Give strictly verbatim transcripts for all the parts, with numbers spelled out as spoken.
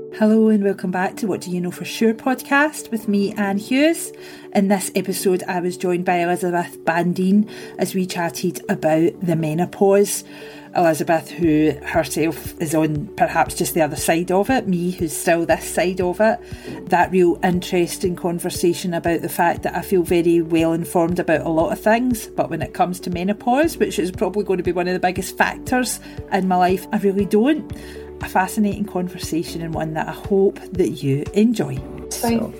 Hello and welcome back to What Do You Know For Sure podcast with me, Anne Hughes. In this episode, I was joined by Elizabeth Bandine as we chatted about the menopause. Elizabeth, who herself is on perhaps just the other side of it, me who's still this side of it. That real interesting conversation about the fact that I feel very well informed about a lot of things, but when it comes to menopause, which is probably going to be one of the biggest factors in my life, I really don't. A fascinating conversation and one that I hope that you enjoy. So.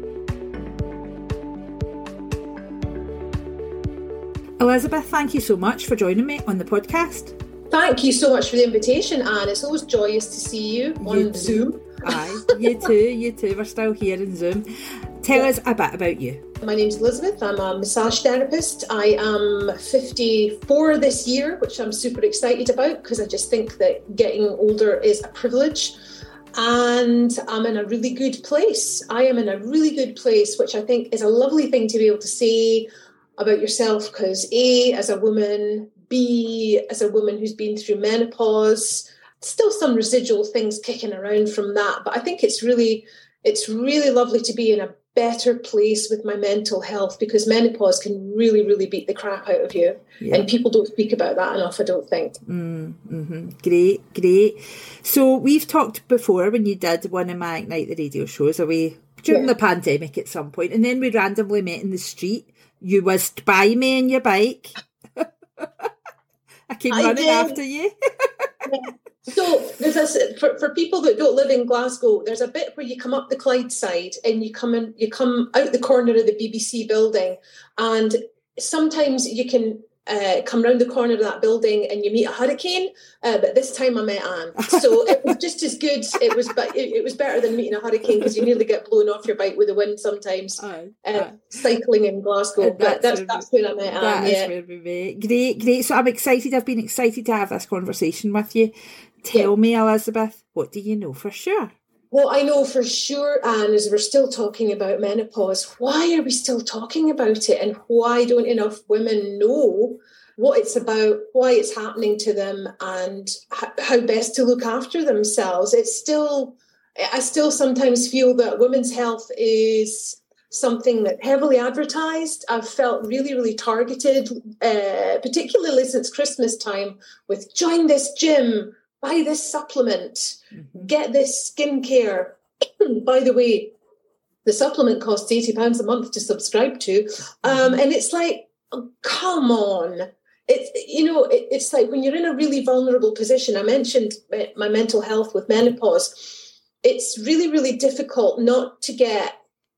Elizabeth, thank you so much for joining me on the podcast. Thank you so much for the invitation, Anne. It's always joyous to see you on you Zoom. Aye, you too, you too. We're still here in Zoom. Tell yeah. us a bit about you. My name's Elizabeth. I'm a massage therapist. I am fifty-four this year, which I'm super excited about because I just think that getting older is a privilege. And I'm in a really good place. I am in a really good place, which I think is a lovely thing to be able to say about yourself because A, as a woman, B, as a woman who's been through menopause, still some residual things kicking around from that. But I think it's really, it's really lovely to be in a better place with my mental health because menopause can really, really beat the crap out of you. Yeah. And people don't speak about that enough, I don't think. Mm, mm-hmm. Great, great. So we've talked before when you did one of my Ignite the Radio shows away during yeah. the pandemic at some point, and then we randomly met in the street. You whizzed by me on your bike. I came I running did. after you. yeah. So there's a, for, for people that don't live in Glasgow, there's a bit where you come up the Clyde side and you come in, you come out the corner of the B B C building, and sometimes you can uh, come round the corner of that building and you meet a hurricane. Uh, but this time I met Anne, so it was just as good. It was, but it, it was better than meeting a hurricane because you nearly get blown off your bike with the wind sometimes. Aye, uh, aye. Cycling in Glasgow, and but that's that's where, that's where I met Anne. That yeah. is where we met. Great, great. So I'm excited. I've been excited to have this conversation with you. Tell yeah. me, Elizabeth, what do you know for sure? What I know for sure, Anne, is we're still talking about menopause. Why are we still talking about it? And why don't enough women know what it's about, why it's happening to them, and how best to look after themselves? It's still, I still sometimes feel that women's health is something that heavily advertised. I've felt really, really targeted, uh, particularly since Christmas time, with join this gym, buy this supplement, mm-hmm. get this skincare. By the way, the supplement costs eighty pounds a month to subscribe to. Um, and it's like, oh, come on. It's, you know, it, it's like when you're in a really vulnerable position. I mentioned my, my mental health with menopause. It's really, really difficult not to get,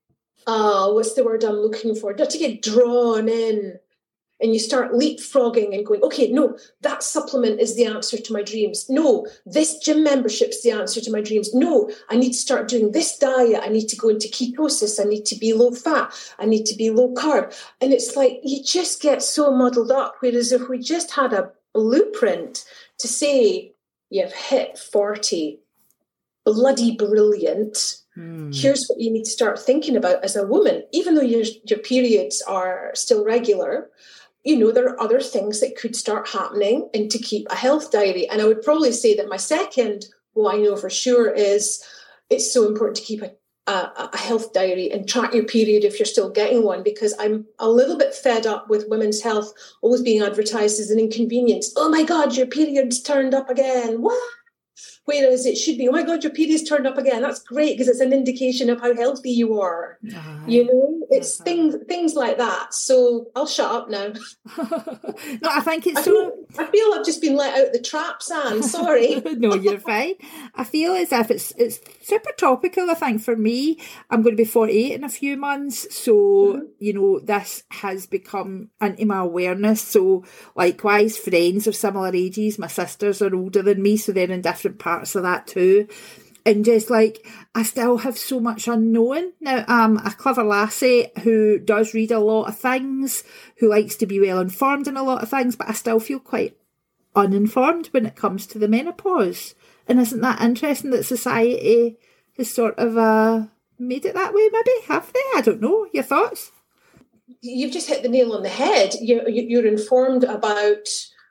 uh, what's the word I'm looking for? Not to get drawn in. And you start leapfrogging and going, okay, no, that supplement is the answer to my dreams. No, this gym membership's the answer to my dreams. No, I need to start doing this diet. I need to go into ketosis. I need to be low fat. I need to be low carb. And it's like, you just get so muddled up. Whereas if we just had a blueprint to say, you've hit forty, bloody brilliant. Hmm. Here's what you need to start thinking about as a woman. Even though your, your periods are still regular, you know, there are other things that could start happening, and to keep a health diary. And I would probably say that my second, what I know for sure, is it's so important to keep a, a, a health diary and track your period if you're still getting one, because I'm a little bit fed up with women's health always being advertised as an inconvenience. Oh my God, your period's turned up again. What? Whereas it should be, oh my God, your period's turned up again. That's great because it's an indication of how healthy you are. Uh, you know, it's uh, things things like that. So I'll shut up now. No, I think it's I so... Feel, I feel I've just been let out the traps, Anne. Sorry. No, you're fine. I feel as if it's it's super topical, I think, for me. I'm going to be forty-eight in a few months. So, mm-hmm. you know, this has become into my awareness. So, likewise, friends of similar ages, my sisters are older than me, so they're in different parts of that too. And just like, I still have so much unknown. Now, I'm a clever lassie who does read a lot of things, who likes to be well informed in a lot of things, but I still feel quite uninformed when it comes to the menopause. And isn't that interesting that society has sort of uh, made it that way, maybe? Have they? I don't know. Your thoughts? You've just hit the nail on the head. You're, you're informed about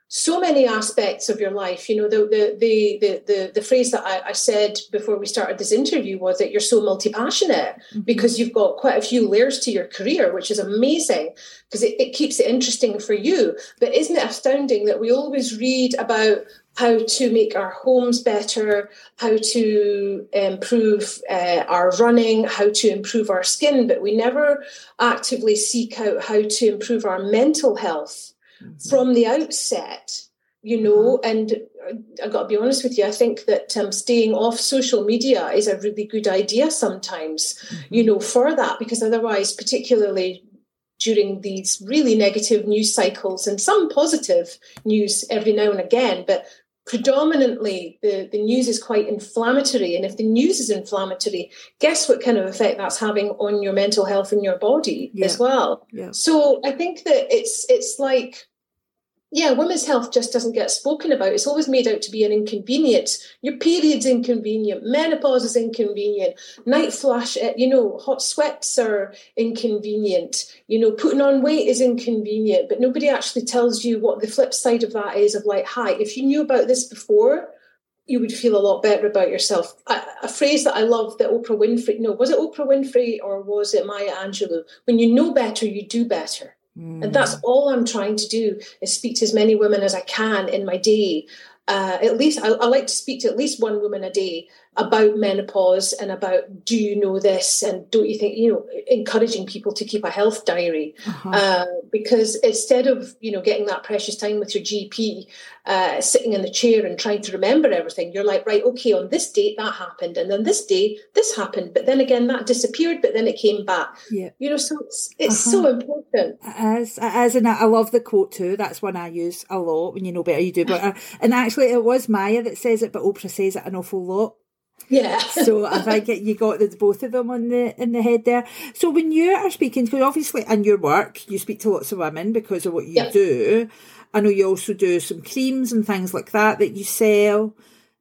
so many aspects of your life. You know, the the the the the, the phrase that I, I said before we started this interview was that you're so multi-passionate mm-hmm. because you've got quite a few layers to your career, which is amazing because it, it keeps it interesting for you. But isn't it astounding that we always read about how to make our homes better, how to improve uh, our running, how to improve our skin, but we never actively seek out how to improve our mental health mm-hmm. from the outset, you know. Mm-hmm. And I've got to be honest with you, I think that um, staying off social media is a really good idea sometimes, mm-hmm. you know, for that, because otherwise, particularly during these really negative news cycles and some positive news every now and again, but predominantly the, the news is quite inflammatory. And if the news is inflammatory, guess what kind of effect that's having on your mental health and your body yeah. as well. Yeah. So I think that it's it's like, yeah, women's health just doesn't get spoken about. It's always made out to be an inconvenience. Your period's inconvenient. Menopause is inconvenient. Night flash, you know, hot sweats are inconvenient. You know, putting on weight is inconvenient. But nobody actually tells you what the flip side of that is of like, hi, if you knew about this before, you would feel a lot better about yourself. A, a phrase that I love that Oprah Winfrey, no, was it Oprah Winfrey or was it Maya Angelou? When you know better, you do better. Mm. And that's all I'm trying to do is speak to as many women as I can in my day. Uh, at least I, I like to speak to at least one woman a day about menopause and about, do you know this? And don't you think, you know, encouraging people to keep a health diary uh-huh. uh, because instead of, you know, getting that precious time with your G P, uh, sitting in the chair and trying to remember everything, you're like, right, okay, on this date that happened. And then this day, this happened. But then again, that disappeared, but then it came back. Yeah. You know, so it's, it's uh-huh. so important. It is, it is. And I love the quote too. That's one I use a lot. When you know better, you do better. And actually, it was Maya that says it, but Oprah says it an awful lot. Yeah. So I think you got the, both of them on the in the head there. So when you are speaking, because obviously in your work you speak to lots of women because of what you yeah. do. I know you also do some creams and things like that that you sell.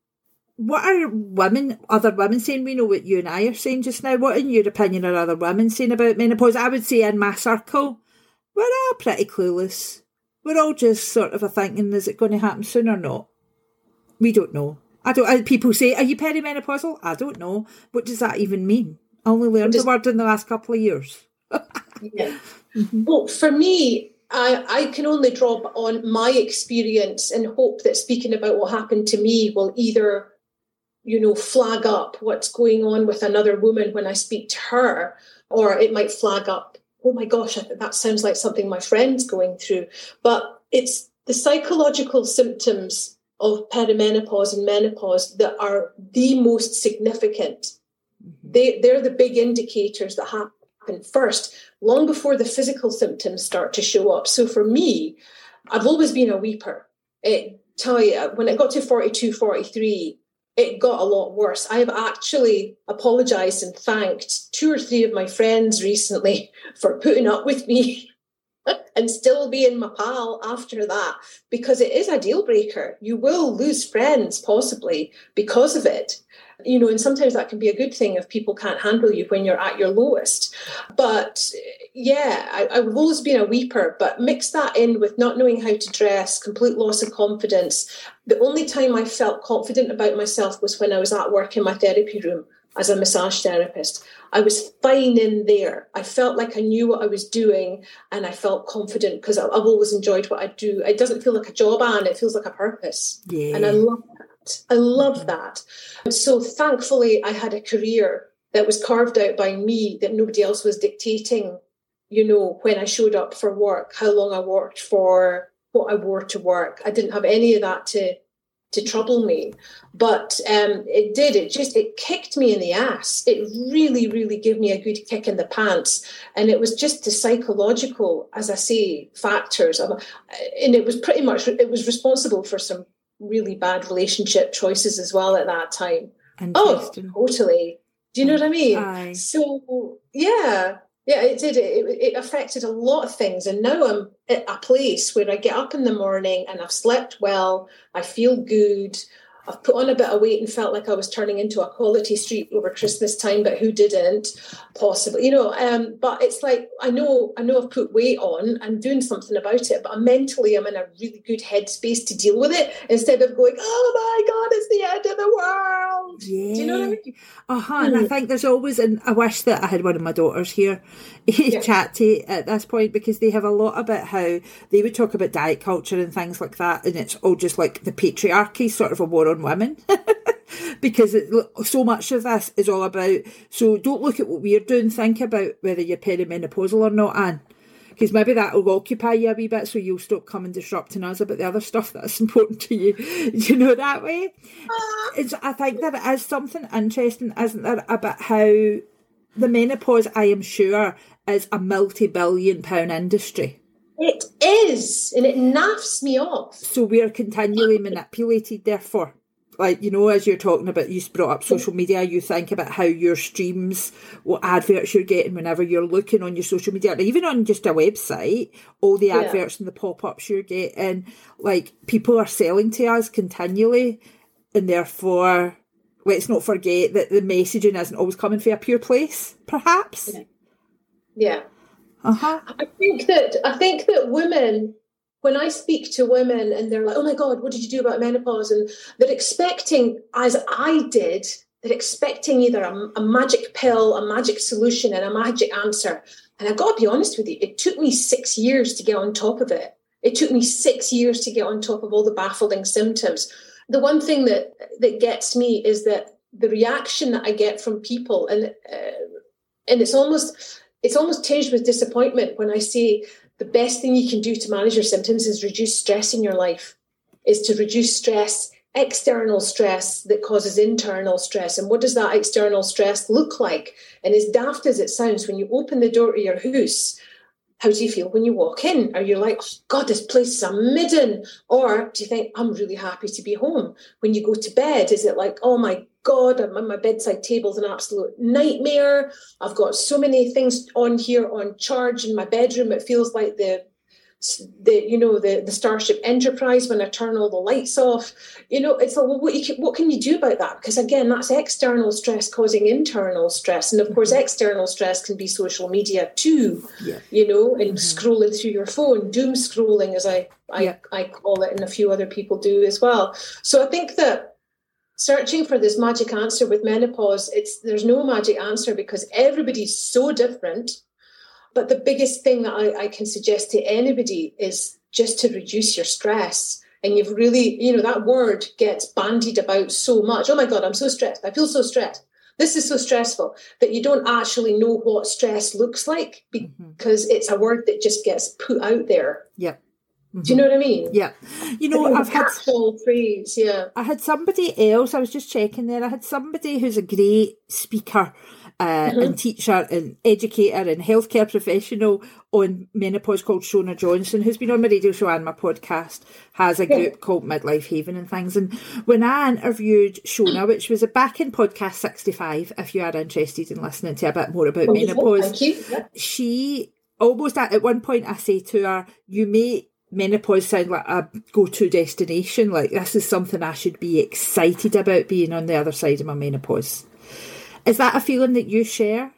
What are women, other women saying? We know what you and I are saying just now. What, in your opinion, are other women saying about menopause? I would say in my circle, we're all pretty clueless. We're all just sort of a thinking, is it going to happen soon or not? We don't know. I don't. People say, "Are you perimenopausal?" I don't know. What does that even mean? I only learned just, the word in the last couple of years. yeah. Mm-hmm. Well, for me, I, I can only draw on my experience and hope that speaking about what happened to me will either, you know, flag up what's going on with another woman when I speak to her, or it might flag up, oh my gosh, that sounds like something my friend's going through. But it's the psychological symptoms of perimenopause and menopause that are the most significant. Mm-hmm. They, they're the big indicators that happen first, long before the physical symptoms start to show up. So for me, I've always been a weeper. It, tell you, when it got to forty-two, forty-three, it got a lot worse. I've actually apologised and thanked two or three of my friends recently for putting up with me and still being my pal after that, because it is a deal breaker. You will lose friends possibly because of it. You know, and sometimes that can be a good thing if people can't handle you when you're at your lowest. But yeah, I, I've always been a weeper, but mix that in with not knowing how to dress, complete loss of confidence. The only time I felt confident about myself was when I was at work in my therapy room as a massage therapist. I was fine in there. I felt like I knew what I was doing and I felt confident because I've always enjoyed what I do. It doesn't feel like a job, Anne. It feels like a purpose. Yeah. And I love that. I love that. So thankfully, I had a career that was carved out by me, that nobody else was dictating, you know, when I showed up for work, how long I worked for, what I wore to work. I didn't have any of that to to trouble me. But um, it did. It just, it kicked me in the ass. It really, really gave me a good kick in the pants. And it was just the psychological, as I say, factors. And it was pretty much, it was responsible for some really bad relationship choices as well at that time. Oh, totally. Do you know what I mean? Aye. So, yeah. Yeah, it did. It, it affected a lot of things. And now I'm at a place where I get up in the morning and I've slept well. I feel good. I've put on a bit of weight and felt like I was turning into a Quality Street over Christmas time, but who didn't? Possibly, you know. Um, but it's like I know, I know, I've put weight on. I'm doing something about it, but I'm mentally, I'm in a really good headspace to deal with it instead of going, "Oh my God, it's the end of the world." Yeah. Do you know what I mean? Uh huh. And I think there's always, and I wish that I had one of my daughters here yeah. chat to at this point, because they have a lot about how they would talk about diet culture and things like that, and it's all just like the patriarchy, sort of a war on women. Because it, so much of this is all about, so don't look at what we're doing, think about whether you're perimenopausal or not, Anne. Because maybe that will occupy you a wee bit, so you'll stop coming disrupting us about the other stuff that's important to you. You know, that way. It's, I think that it is something interesting, isn't there, about how the menopause, I am sure, is a multi-billion pound industry. It is, and it naffs me off. So we're continually manipulated, therefore. Like, you know, as you're talking about, you brought up social media, you think about how your streams, what adverts you're getting whenever you're looking on your social media, or even on just a website, all the adverts yeah. and the pop-ups you're getting, like, people are selling to us continually, and therefore, let's not forget that the messaging isn't always coming from a pure place, perhaps. Yeah. yeah. Uh-huh. I think that, I think that women... When I speak to women and they're like, oh my God, what did you do about menopause? And they're expecting, as I did, they're expecting either a, a magic pill, a magic solution, and a magic answer. And I've got to be honest with you, it took me six years to get on top of it. It took me six years to get on top of all the baffling symptoms. The one thing that, that gets me is that the reaction that I get from people, and uh, and it's almost it's almost tinged with disappointment when I say, the best thing you can do to manage your symptoms is reduce stress in your life, is to reduce stress, external stress that causes internal stress. And what does that external stress look like? And as daft as it sounds, when you open the door to your house, how do you feel when you walk in? Are you like, oh, God, this place is a midden? Or do you think, I'm really happy to be home? When you go to bed, is it like, oh my God, my bedside table's an absolute nightmare. I've got so many things on here on charge in my bedroom. It feels like the, the you know, the, the Starship Enterprise when I turn all the lights off. You know, it's like, well, what, you can, what can you do about that? Because again, that's external stress causing internal stress. And of course, external stress can be social media too, yeah. you know, and mm-hmm. scrolling through your phone, doom scrolling, as I, I, yeah. I call it, and a few other people do as well. So I think that searching for this magic answer with menopause, it's there's no magic answer because everybody's so different. But the biggest thing that I, I can suggest to anybody is just to reduce your stress. And you've really, you know, that word gets bandied about so much. Oh my God, I'm so stressed. I feel so stressed. This is so stressful, that you don't actually know what stress looks like because mm-hmm. it's a word that just gets put out there. Yeah. Mm-hmm. Do you know what I mean? Yeah. You know, I've had phrase, yeah. I had somebody else, I was just checking there, I had somebody who's a great speaker uh, mm-hmm. and teacher and educator and healthcare professional on menopause called Shona Johnson, who's been on my radio show and my podcast, has a group yeah. called Midlife Haven and things. And when I interviewed Shona, which was back in podcast sixty-five, if you are interested in listening to a bit more about Wonderful. menopause, Thank you. Yeah. she almost at, at one point I say to her, you may menopause sound like a go-to destination, like this is something I should be excited about being on the other side of my menopause. Is that a feeling that you share?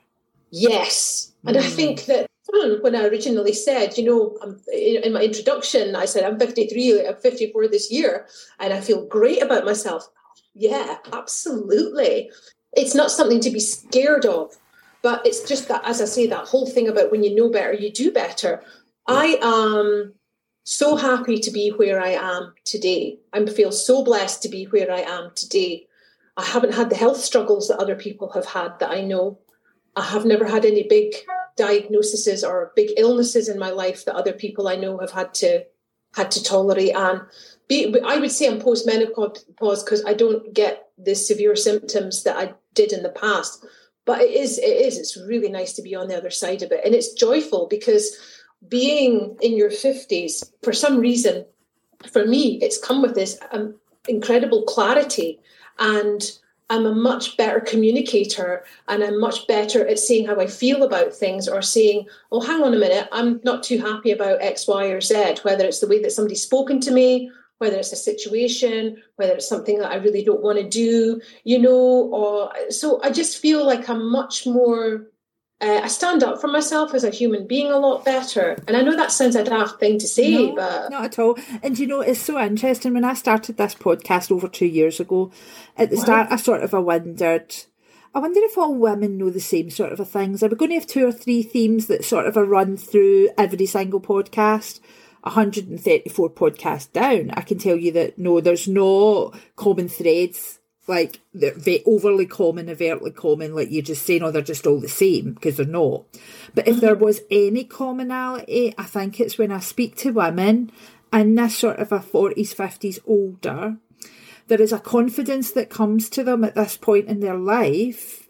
Yes. And mm. I think that when I originally said, you know, in my introduction, I said I'm fifty-three, I'm fifty-four this year, and I feel great about myself. Yeah, absolutely. It's not something to be scared of, but it's just that, as I say, that whole thing about when you know better, you do better. I am so happy to be where I am today. I feel so blessed to be where I am today. I haven't had the health struggles that other people have had that I know. I have never had any big diagnoses or big illnesses in my life that other people I know have had to had to tolerate. And be, I would say I'm post-menopause because I don't get the severe symptoms that I did in the past. But it is, it is, it's really nice to be on the other side of it. And it's joyful because being in your fifties, for some reason, for me, it's come with this um, incredible clarity, and I'm a much better communicator, and I'm much better at saying how I feel about things, or saying, oh, hang on a minute, I'm not too happy about X, Y, or Z, whether it's the way that somebody's spoken to me, whether it's a situation, whether it's something that I really don't want to do, you know, or so I just feel like I'm much more, uh, I stand up for myself as a human being a lot better. And I know that sounds a daft thing to say, no, but... not at all. And you know, it's so interesting. When I started this podcast over two years ago, at the Wow. start, I sort of I wondered... I wonder if all women know the same sort of a things. Are we going to have two or three themes that sort of a run through every single podcast? one hundred thirty-four podcasts down, I can tell you that no, there's no common threads, like they're very overly common, overtly common, like you just say, no, they're just all the same, because they're not. But if there was any commonality, I think it's when I speak to women in this sort of a forties, fifties, older, there is a confidence that comes to them at this point in their life,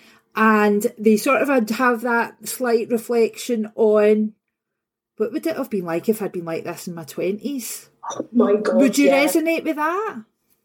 and they sort of have that slight reflection on, what would it have been like if I'd been like this in my twenties? Oh my God, would you yeah. resonate with that?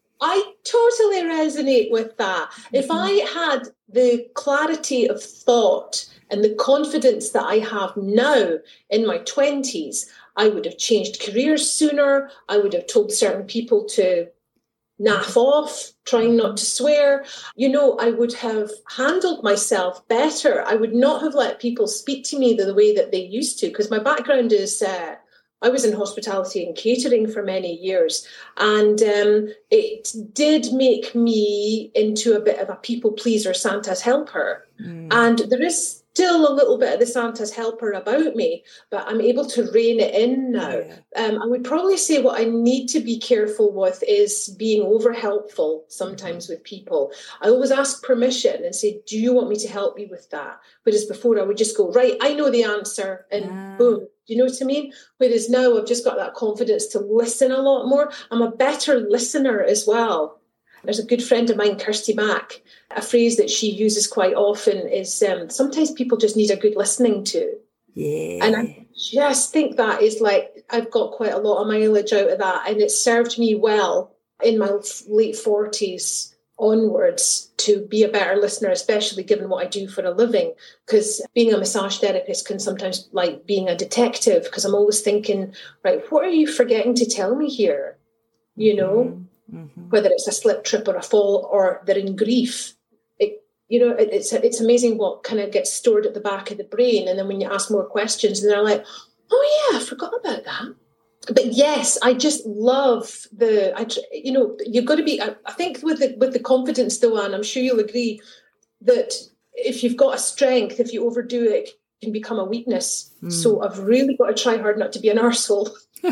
I totally resonate with that. Mm-hmm. If I had the clarity of thought and the confidence that I have now in my twenties, I would have changed careers sooner. I would have told certain people to naff off, trying not to swear. You know, I would have handled myself better. I would not have let people speak to me the, the way that they used to, because my background is, uh, I was in hospitality and catering for many years. And um, it did make me into a bit of a people pleaser, Santa's helper. Mm. And there is still a little bit of the Santa's helper about me, but I'm able to rein it in now. Yeah. Um, I would probably say what I need to be careful with is being over helpful sometimes with people. I always ask permission and say, do you want me to help you with that? Whereas before I would just go, right, I know the answer, and yeah. boom. Do you know what I mean? Whereas now I've just got that confidence to listen a lot more. I'm a better listener as well. There's a good friend of mine, Kirsty Mack. A phrase that she uses quite often is um, sometimes people just need a good listening to. Yeah. And I just think that is like, I've got quite a lot of mileage out of that. And it served me well in my late forties onwards to be a better listener, especially given what I do for a living. Because being a massage therapist can sometimes like being a detective, because I'm always thinking, right, what are you forgetting to tell me here? You know? Mm-hmm. Mm-hmm. Whether it's a slip, trip or a fall, or they're in grief. It, you know, it, it's it's amazing what kind of gets stored at the back of the brain. And then when you ask more questions, and they're like, oh yeah, I forgot about that. But yes, I just love the, I, you know, you've got to be, I, I think with the, with the confidence though, and I'm sure you'll agree, that if you've got a strength, if you overdo it, it can become a weakness. Mm. So I've really got to try hard not to be an arsehole.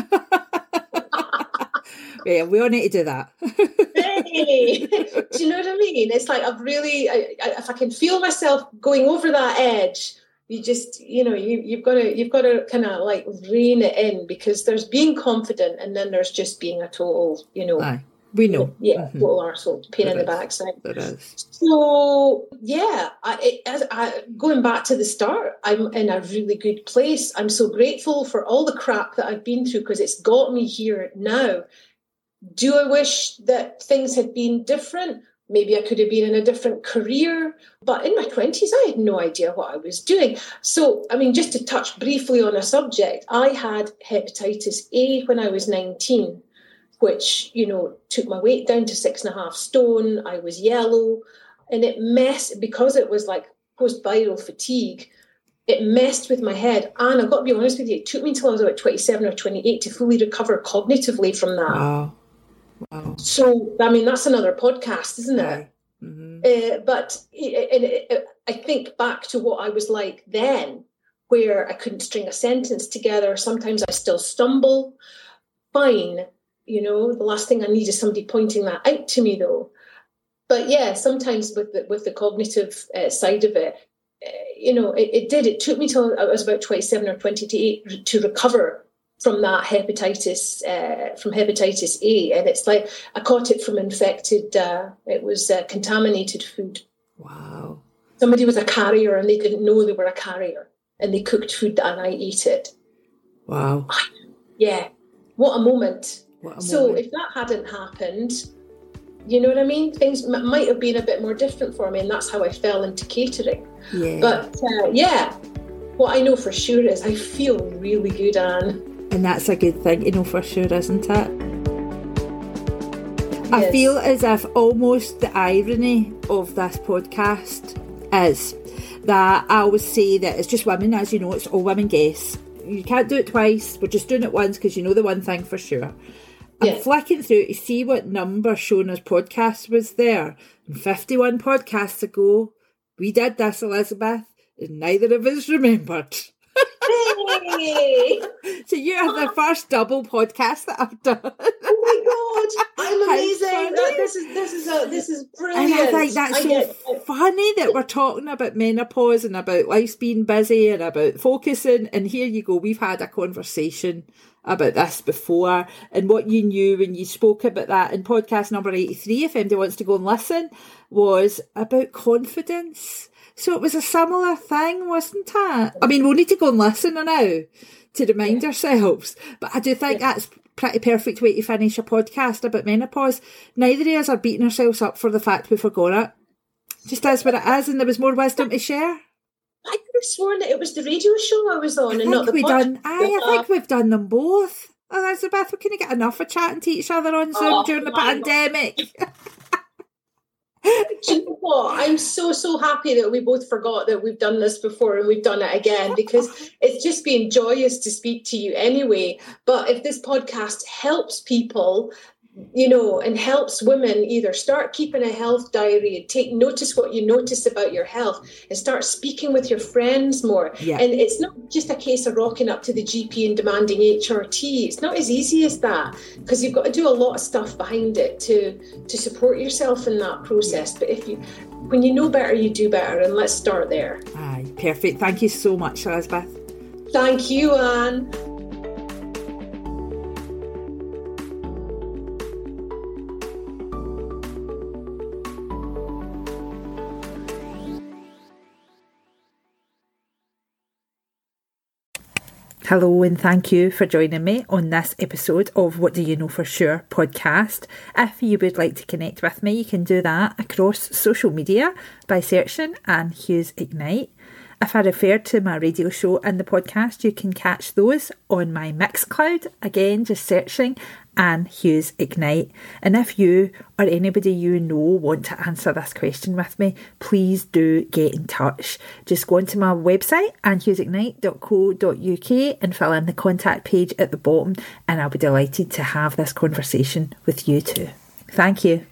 Yeah, we all need to do that. Hey, do you know what I mean? It's like I've really, I, I, if I can feel myself going over that edge, you just, you know, you, you've got to, you've got to kind of like rein it in, because there's being confident, and then there's just being a total, you know, Aye, we know, yeah, mm-hmm. total arsehole, pain there in is. the backside. There is. So yeah, I, it, as I, going back to the start, I'm in a really good place. I'm so grateful for all the crap that I've been through, because it's got me here now. Do I wish that things had been different? Maybe I could have been in a different career. But in my twenties, I had no idea what I was doing. So, I mean, just to touch briefly on a subject, I had hepatitis A when I was nineteen, which, you know, took my weight down to six and a half stone. I was yellow. And it messed, because it was like post-viral fatigue, it messed with my head. And I've got to be honest with you, it took me until I was about twenty-seven or twenty-eight to fully recover cognitively from that. Wow. Wow. So, I mean, that's another podcast, isn't it? Right. Mm-hmm. Uh, but it, it, it, I think back to what I was like then, where I couldn't string a sentence together. Sometimes I still stumble. Fine. You know, the last thing I need is somebody pointing that out to me, though. But yeah, sometimes with the, with the cognitive uh, side of it, uh, you know, it, it did. It took me till I was about twenty-seven or twenty-eight to recover from that hepatitis, uh, from hepatitis A. And it's like, I caught it from infected, uh, it was uh, contaminated food. Wow. Somebody was a carrier and they didn't know they were a carrier, and they cooked food and I ate it. Wow. Yeah. What a moment. What a so moment. If that hadn't happened, you know what I mean? Things m- might have been a bit more different for me, and that's how I fell into catering. Yeah. But uh, yeah, what I know for sure is I feel really good, Anne. And that's a good thing to know for sure, isn't it? I yes. feel as if almost the irony of this podcast is that I always say that it's just women, as you know, it's all women guests. You can't do it twice, we're just doing it once because you know the one thing for sure. I'm yeah. flicking through to see what number Shona's podcast was there. And fifty-one podcasts ago, we did this, Elizabeth, and neither of us remembered. Hey! So you are the first double podcast that I've done. Oh my God, I'm amazing. That, this is this is a, this is brilliant. And I think that's I so get, funny that we're talking about menopause and about life being busy and about focusing. And here you go, we've had a conversation about this before, and what you knew when you spoke about that in podcast number eighty-three, if anybody wants to go and listen, was about confidence. So it was a similar thing, wasn't it? I mean, we'll need to go and listen now to remind yeah. ourselves. But I do think yeah. that's pretty perfect way to finish a podcast about menopause. Neither of us are beating ourselves up for the fact we forgot it. Just as what it is, and there was more wisdom to share. I could have sworn that it was the radio show I was on I and not the we podcast. Done, aye, I think we've done them both. Elizabeth, we couldn't get enough of chatting to each other on Zoom oh, during the pandemic. Do you know what? I'm so, so happy that we both forgot that we've done this before and we've done it again, because it's just been joyous to speak to you anyway. But if this podcast helps people, you know, and helps women either start keeping a health diary and take notice what you notice about your health and start speaking with your friends more. Yeah. And it's not just a case of rocking up to the G P and demanding H R T. It's not as easy as that, because you've got to do a lot of stuff behind it to, to support yourself in that process. But if you, when you know better, you do better. And let's start there. Aye, perfect. Thank you so much, Elizabeth. Thank you, Anne. Hello and thank you for joining me on this episode of What Do You Know For Sure podcast. If you would like to connect with me, you can do that across social media by searching Anne Hughes Ignite. If I referred to my radio show and the podcast, you can catch those on my Mixcloud. Again, just searching Anne Hughes Ignite. And if you or anybody you know want to answer this question with me, please do get in touch. Just go onto my website, anne hughes ignite dot co dot uk, and fill in the contact page at the bottom, and I'll be delighted to have this conversation with you too. Thank you.